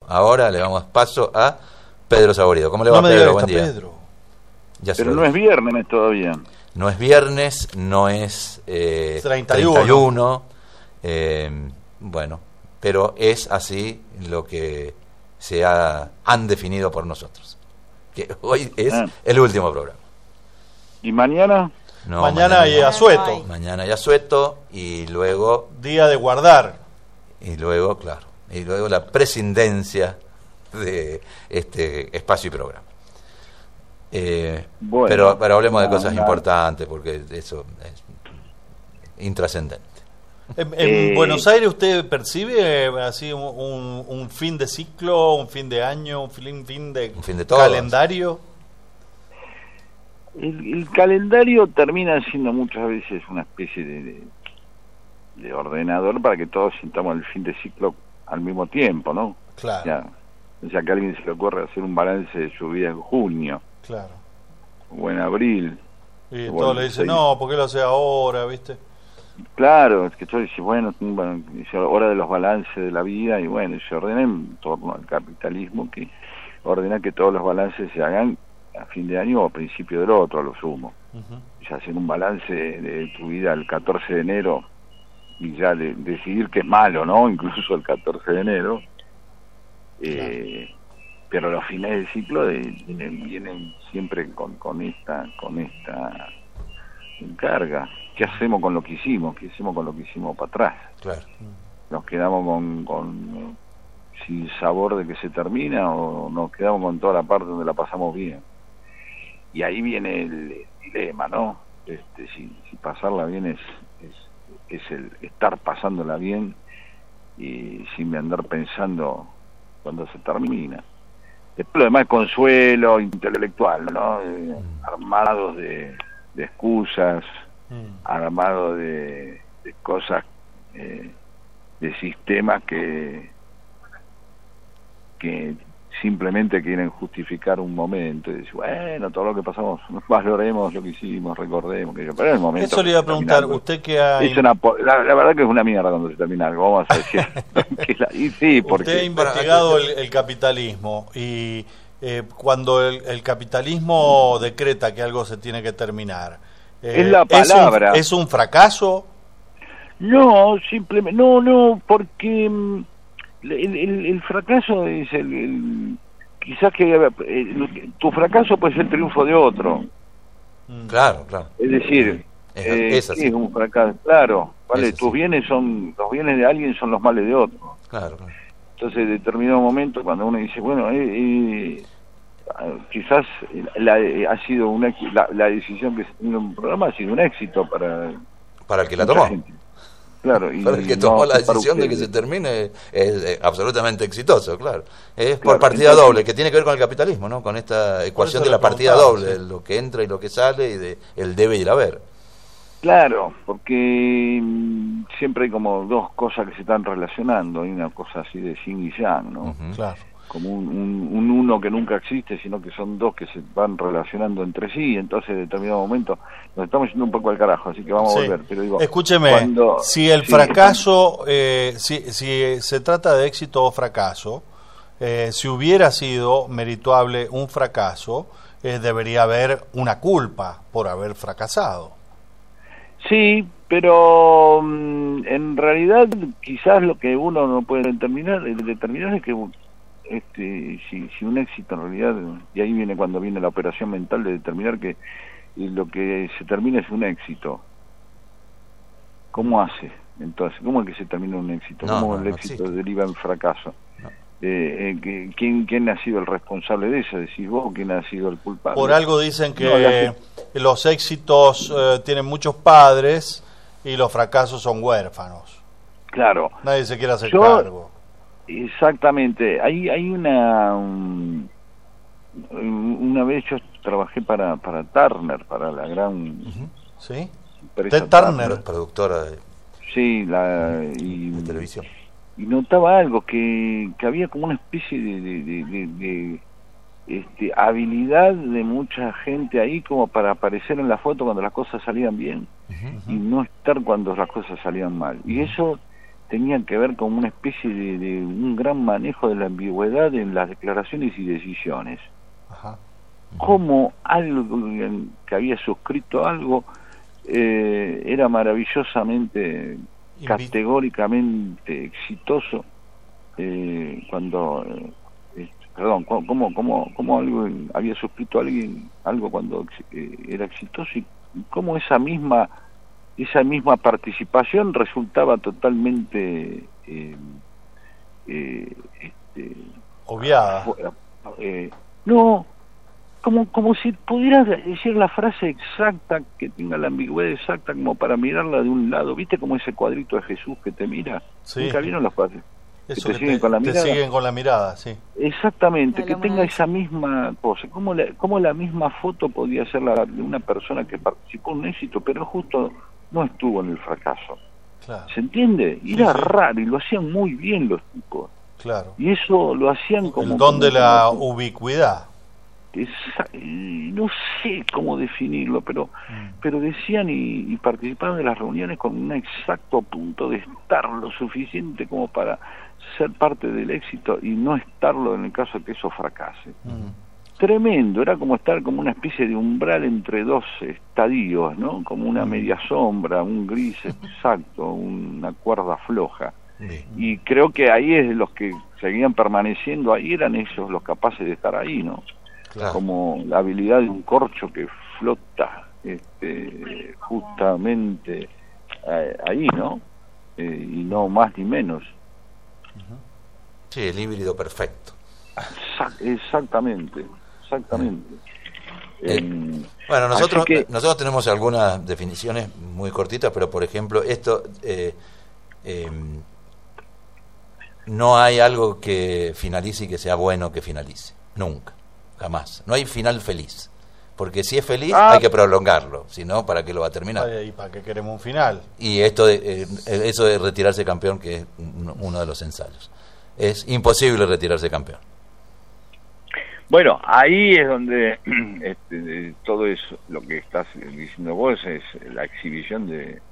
ahora le damos paso a Pedro Saborido. ¿Cómo le va, No me Pedro? diga Buen esto, día. Pedro. Ya se Pero lo no es dije. viernes todavía. No es viernes, no es 31. 31, bueno, pero es así lo que han definido por nosotros. Que hoy es el último programa. ¿Y mañana? No, Mañana hay asueto. Mañana hay asueto y luego, Día de guardar. claro, y luego la prescindencia de este espacio y programa. Bueno, pero hablemos de cosas nada. importantes, porque eso es intrascendente. En Buenos Aires usted percibe así un fin de ciclo, un fin de año, un fin de todos. calendario. El calendario termina siendo muchas veces una especie de ordenador para que todos sintamos el fin de ciclo al mismo tiempo, ¿no? Claro, O sea, que a alguien se le ocurre hacer un balance de su vida en junio claro. o en abril. Y Bueno, todos le dicen, sí. no, ¿por qué lo hace ahora, viste? Claro, es que todo dice, bueno, es hora de los balances de la vida, y bueno, se ordena en torno al capitalismo, que ordena que todos los balances se hagan a fin de año o a principio del otro, a lo sumo. Uh-huh. Ya hacer un balance de tu vida el 14 de enero y ya decidir que es malo, ¿no? Incluso el 14 de enero. Pero los fines del ciclo vienen siempre con esta carga. ¿Qué hacemos con lo que hicimos? ¿Qué hacemos con lo que hicimos para atrás? Claro. ¿Nos quedamos con sin sabor de que se termina o nos quedamos con toda la parte donde la pasamos bien? Y ahí viene el dilema, ¿no? Si pasarla bien es el estar pasándola bien y sin andar pensando cuando se termina. Después lo demás es consuelo intelectual, ¿no? Armados de excusas, armados de cosas, de sistemas que simplemente quieren justificar un momento y decir, bueno, todo lo que pasamos, valoremos lo que hicimos, recordemos que pero en el momento Eso le iba a preguntar, usted que ha... la verdad que es una mierda cuando se termina algo, vamos a decir. Y sí, porque usted ha investigado el capitalismo y cuando el capitalismo decreta que algo se tiene que terminar, es la palabra. ¿Es un fracaso? No, simplemente, no, porque el fracaso es quizás que tu fracaso puede ser el triunfo de otro. Claro. Es decir, es así. es un fracaso, claro, vale, Es tus así. bienes los bienes de alguien son los males de otro. Claro. Entonces, en determinado momento, cuando uno dice, bueno, quizás ha sido la decisión que se tiene en un programa ha sido un éxito Para el que la mucha tomó. gente. Claro, y Para el que tomó la para decisión de que ustedes. se termine es absolutamente exitoso, claro. Es por Claro, partida entonces- doble, que tiene que ver con el capitalismo, ¿no? Con esta ecuación eso de le la partida preguntaba, doble, sí. lo que entra y lo que sale, y de el debe y el haber. Claro, porque siempre hay como dos cosas que se están relacionando, hay una cosa así de yin y yang, ¿no? Ujú. Claro. Como un uno que nunca existe, sino que son dos que se van relacionando entre sí, y entonces en determinado momento nos estamos yendo un poco al carajo, así que vamos a Sí. volver. Pero digo, Escúcheme, si el sí, fracaso, si se trata de éxito o fracaso, si hubiera sido merituable un fracaso, debería haber una culpa por haber fracasado. sí, pero en realidad quizás lo que uno no puede determinar es que si un éxito en realidad, y ahí viene cuando viene la operación mental de determinar que lo que se termina es un éxito. ¿Cómo hace? Entonces, ¿cómo es que se termina un éxito? ¿Cómo el éxito existe. deriva en fracaso? No. ¿Quién ha sido el responsable de eso? ¿Decís vos? ¿Quién ha sido el culpable? Por algo dicen No, que los éxitos tienen muchos padres y los fracasos son huérfanos. Claro. Nadie se quiere hacer Yo- cargo. Exactamente. Hay una vez yo trabajé para Turner, para la gran ¿Sí? empresa Ted Turner. Productora de Sí, televisión. y notaba algo, que había como una especie de habilidad de mucha gente ahí como para aparecer en la foto cuando las cosas salían bien y no estar cuando las cosas salían mal. Y eso tenían que ver con una especie de un gran manejo de la ambigüedad en las declaraciones y decisiones. Ajá. Como algo que había suscrito algo era maravillosamente, categóricamente exitoso, cuando perdón, como algo había suscrito alguien algo cuando era exitoso, y cómo esa misma participación resultaba totalmente obviada. No, como si pudieras decir la frase exacta, que tenga la ambigüedad exacta como para mirarla de un lado. ¿Viste como ese cuadrito de Jesús que te mira? Sí. ¿Nunca vieron los cuadros? Eso que te siguen con la mirada. Te siguen con la mirada, sí. Exactamente, que tenga esa misma cosa. Como la misma foto podía ser la de una persona que participó en un éxito, pero justo no estuvo en el fracaso. Claro. ¿Se entiende? Y Sí, era sí. raro, y lo hacían muy bien los tipos. Claro. Y eso lo hacían como... El don de la como- ubicuidad. no sé cómo definirlo, pero decían y participaban de las reuniones con un exacto punto de estar lo suficiente como para ser parte del éxito y no estarlo en el caso de que eso fracase. Tremendo, era como estar como una especie de umbral entre dos estadios, ¿no? Como una media sombra, un gris exacto, una cuerda floja. Bien. Y creo que ahí es los que seguían permaneciendo ahí, eran ellos los capaces de estar ahí, ¿no? Claro. Como la habilidad de un corcho que flota justamente ahí, ¿no? Y no más ni menos. Sí, el híbrido perfecto. Exactamente. Bueno, nosotros así que- nosotros tenemos algunas definiciones muy cortitas, pero por ejemplo, esto no hay algo que finalice y que sea bueno que finalice. Nunca, jamás. No hay final feliz. Porque si es feliz hay que prolongarlo, si no, ¿para qué lo va a terminar? ¿Y para qué queremos un final? Y esto eso de retirarse campeón, que es uno de los ensayos. Es imposible retirarse campeón. Bueno, ahí es donde todo eso, lo que estás diciendo vos, es la exhibición de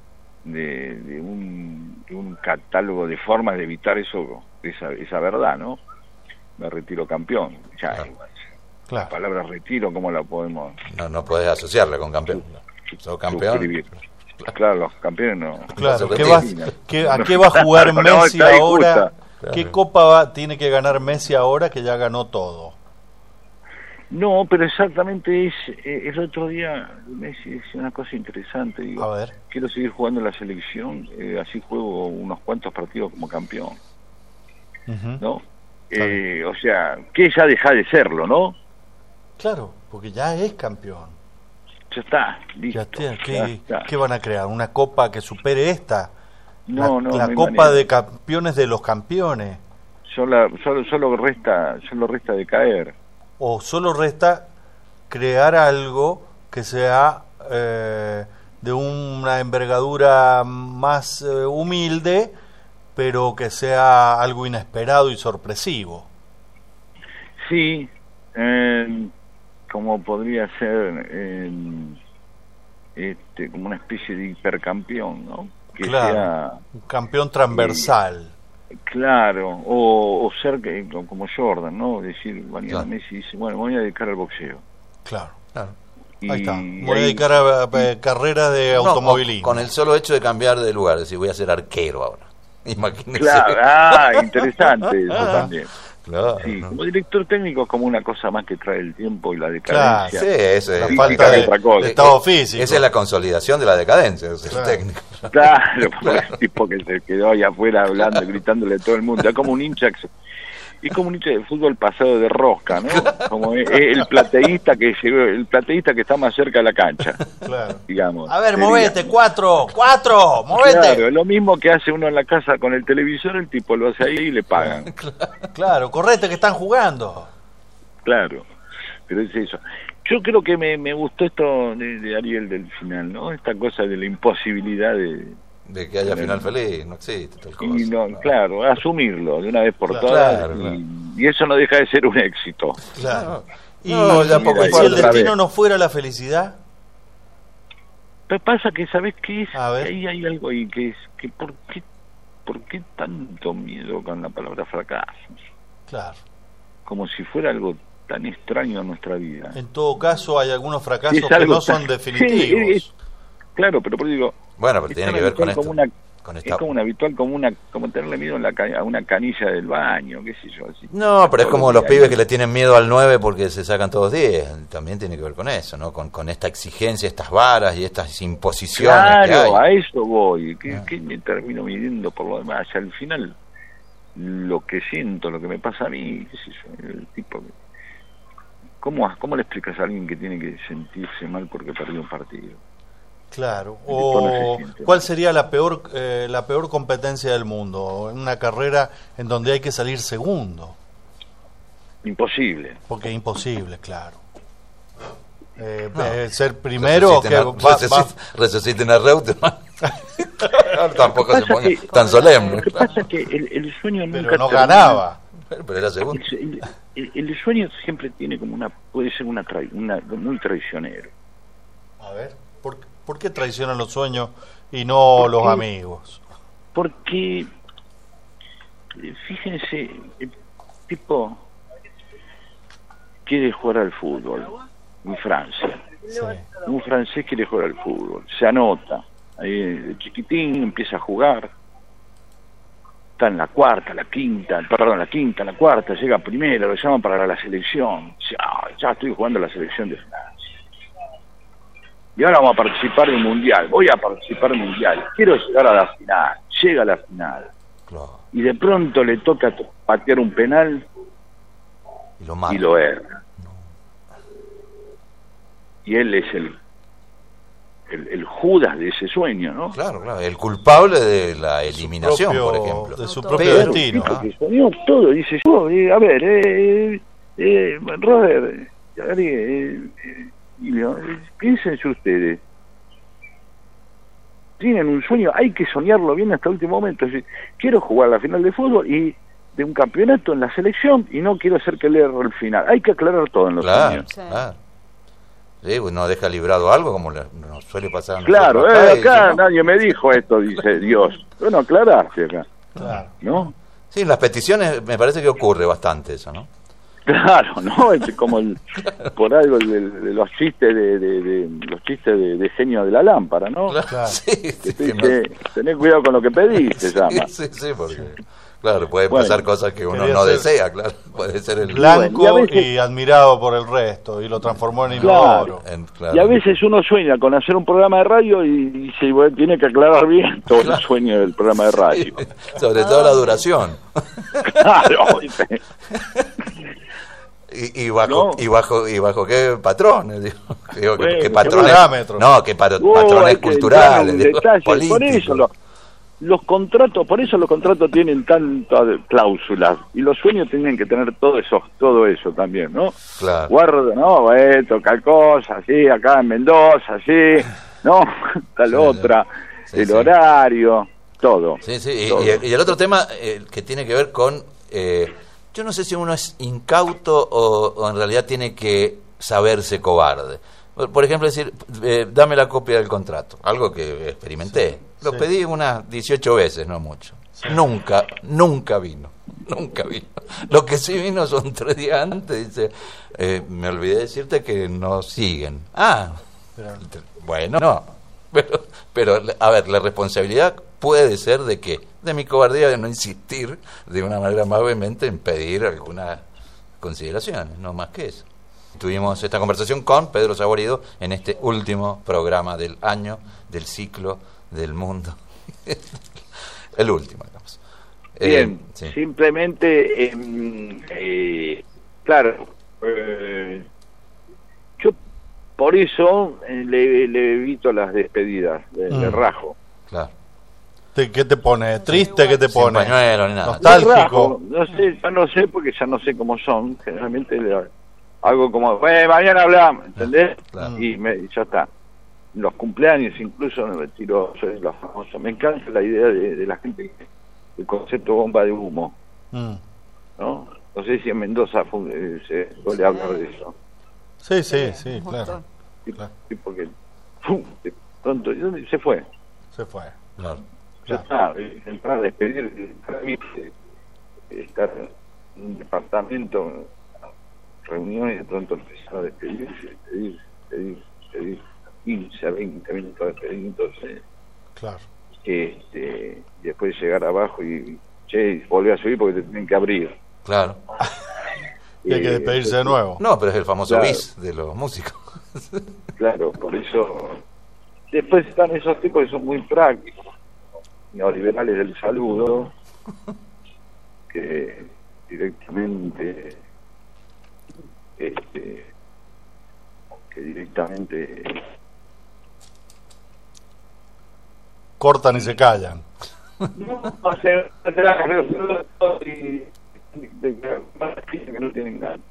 un catálogo de formas de evitar esa verdad, ¿no? Me retiro campeón. Ya, Claro. la palabra retiro, ¿cómo la podemos No podés asociarla con campeón. Sos campeón. suscribir? Claro, los campeones no. Claro, No se ¿qué retira. ¿a qué va a jugar No, Messi está ahora? injusta. ¿Qué Claro. copa tiene que ganar Messi ahora que ya ganó todo? No, pero exactamente el otro día Messi decía una cosa interesante, digo, A ver. quiero seguir jugando en la selección, así juego unos cuantos partidos como campeón, ¿no? O sea, que ya deja de serlo, ¿no? Claro, porque ya es campeón. Ya está, listo. Ya está. ya está. ¿Qué van a crear? ¿Una copa que supere esta? No, la hay copa manera. de campeones de los campeones. Solo resta de caer. O solo resta crear algo que sea de una envergadura más humilde, pero que sea algo inesperado y sorpresivo. Sí, como podría ser como una especie de hipercampeón, ¿no? Que Claro, sea, un campeón transversal. claro, o ser como Jordan, ¿no? Decir, mañana Claro. Messi dice, bueno, me voy a dedicar al boxeo. Claro. Claro. Y Ahí está. Me voy a ahí- dedicar a carreras de No, automovilismo. con el solo hecho de cambiar de lugar, decir, voy a ser arquero ahora. Imagínense. Claro, interesante eso también. Claro, Sí, ¿no? como director técnico es como una cosa más que trae el tiempo y la Claro, decadencia. Sí, eso es. La Física falta que de, otra cosa. de estado físico. Esa es la consolidación de la decadencia, es Claro. el técnico. Claro, porque el tipo que se quedó ahí afuera hablando, gritándole a todo el mundo. Es como un hincha es como un hincha de fútbol pasado de rosca, ¿no? Como el plateísta que llegó, el plateísta que está más cerca de la cancha, Claro. digamos. A ver, Sería. movete, cuatro, movete. Claro, lo mismo que hace uno en la casa con el televisor, el tipo lo hace ahí y le pagan. Claro, correte que están jugando. Claro, pero es eso. Yo creo que me gustó esto de Ariel del final, ¿no? Esta cosa de la imposibilidad De que haya final feliz, no existe tal cosa. y no, claro, asumirlo de una vez por Claro, todas, claro. y eso no deja de ser un éxito. Claro. Y, No, ya poco y si el importa. destino no fuera la felicidad, Pero pasa que, ¿sabes qué es? A ver. Que ahí hay algo ahí que es, que ¿por ¿por qué tanto miedo con la palabra fracaso? Claro. Como si fuera algo tan extraño en nuestra vida. En todo caso, hay algunos fracasos que no son definitivos. Sí, claro, pero por eso digo, bueno, pero tiene que ver con esto. Es como una habitual, como tenerle miedo a una canilla del baño, qué sé yo. Así. No, pero es como los pibes que le tienen miedo al 9 porque se sacan todos 10. También tiene que ver con eso, ¿no? Con esta exigencia, estas varas y estas imposiciones. Claro, que hay. a eso voy. ¿Qué me termino midiendo por lo demás? Y al final, lo que siento, lo que me pasa a mí, qué sé yo, el tipo... ¿Cómo le explicas a alguien que tiene que sentirse mal porque perdió un partido? Claro. O ¿cuál sería la peor competencia del mundo? En una carrera en donde hay que salir segundo. Imposible. Porque es imposible, claro. Ser primero resuciten a Reutemann. Tampoco se pone tan solemne. Lo que pasa es que el sueño nunca pero no ganaba. Pero era segundo. El sueño siempre tiene como puede ser muy traicionero. A ver, ¿por qué traicionan los sueños y no los amigos? Porque, fíjense, el tipo quiere jugar al fútbol en Francia. Sí. Un francés quiere jugar al fútbol, se anota, ahí de chiquitín empieza a jugar, está en la cuarta, la quinta, la cuarta, llega primero, lo llaman para la selección, ya estoy jugando la selección de Francia. Y ahora vamos a participar del mundial, voy a participar del mundial, quiero llegar a la final, llega a la final. Claro. Y de pronto le toca patear un penal y lo erra. Y él es el Judas de ese sueño, ¿no? Claro, el culpable de la eliminación, por ejemplo. De su propio destino. Que soñó todo, dice yo, a ver, Robert, piénsense ustedes. Tienen un sueño, hay que soñarlo bien hasta el último momento. Quiero jugar la final de fútbol y de un campeonato en la selección y no quiero hacer que le erre el final. Hay que aclarar todo en los sueños. Claro. Sí, no deja librado algo como nos suele pasar. Claro, acá nadie me dijo esto, dice Dios. Bueno, aclaraste acá. Claro. ¿No? Sí, en las peticiones me parece que ocurre bastante eso, ¿no? Claro, ¿no? Es como por algo de los chistes los chistes de genio de la lámpara, ¿no? Claro. Sí, tenés cuidado con lo que pedís, se llama. Sí, porque claro, pueden pasar cosas que uno no desea, claro. Puede ser el blanco y admirado por el resto, y lo transformó en inodoro. Claro. Y a veces uno sueña con hacer un programa de radio y tiene que aclarar bien todo el sueño del programa de radio. Sí, sobre todo la duración. Claro. Y bajo qué patrones, digo qué patrones, qué patrones culturales, por eso los contratos tienen tantas cláusulas y los sueños tienen que tener todo eso también, ¿no? Claro. Guarda, tal cosa, así, acá en Mendoza, así, ¿no? Tal otra, el horario, todo. Sí, todo. Y el otro tema que tiene que ver con yo no sé si uno es incauto o en realidad tiene que saberse cobarde. Por ejemplo, decir, dame la copia del contrato, algo que experimenté. Lo pedí unas 18 veces, no mucho. Nunca vino. Lo que sí vino son 3 días antes, dice, me olvidé decirte que no siguen. Bueno, no. Pero, a ver, la responsabilidad puede ser de que de mi cobardía de no insistir de una manera más vehemente en pedir algunas consideraciones, no más que eso. Tuvimos esta conversación con Pedro Saborido en este último programa del año, del ciclo, del mundo. El último, digamos. Bien, sí. Simplemente, claro, yo por eso le evito las despedidas, le rajo. Claro. ¿Qué te pone? ¿Triste? ¿Qué te pone? Sin pañuelo, ni nada. ¿Nostálgico? No sé, porque ya no sé cómo son. Generalmente algo como, mañana hablamos, ¿entendés? Claro. Y ya está. Los cumpleaños incluso me tiro, soy los famosos. Me encanta la idea de la gente, el concepto bomba de humo. ¿No? No sé si en Mendoza se suele hablar de eso. Sí, claro. Sí, porque de pronto se fue. Claro. Ya está, entrar a despedir el trámite, estar en un departamento, reunión, y de pronto empezar a despedirse, pedir 15 a 20 minutos de despedir, entonces Claro. y después llegar abajo y volver a subir porque te tienen que abrir. Claro. Y hay que despedirse de nuevo. No, pero es el famoso Claro. bis de los músicos. Claro, por eso. Después están esos tipos que son muy prácticos, neoliberales del saludo, que directamente, Cortan y se callan. no sé, que no tienen ganas.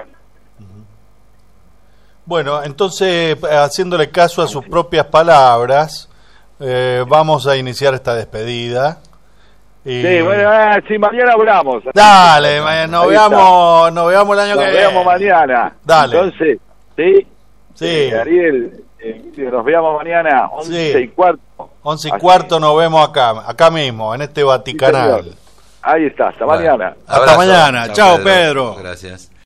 Bueno, entonces, haciéndole caso a sus propias palabras, vamos a iniciar esta despedida. Y... Sí, bueno, sí, mañana hablamos. Dale, nos Ahí veamos el año que Nos viene. veamos mañana. Dale. Entonces, ¿sí? Sí. Ariel, nos veamos mañana, 11:15. 11:15 nos vemos acá mismo, en este Vaticanal. Sí, señor. Ahí está, hasta Bueno, mañana. Hasta mañana. Chao, Pedro. Gracias.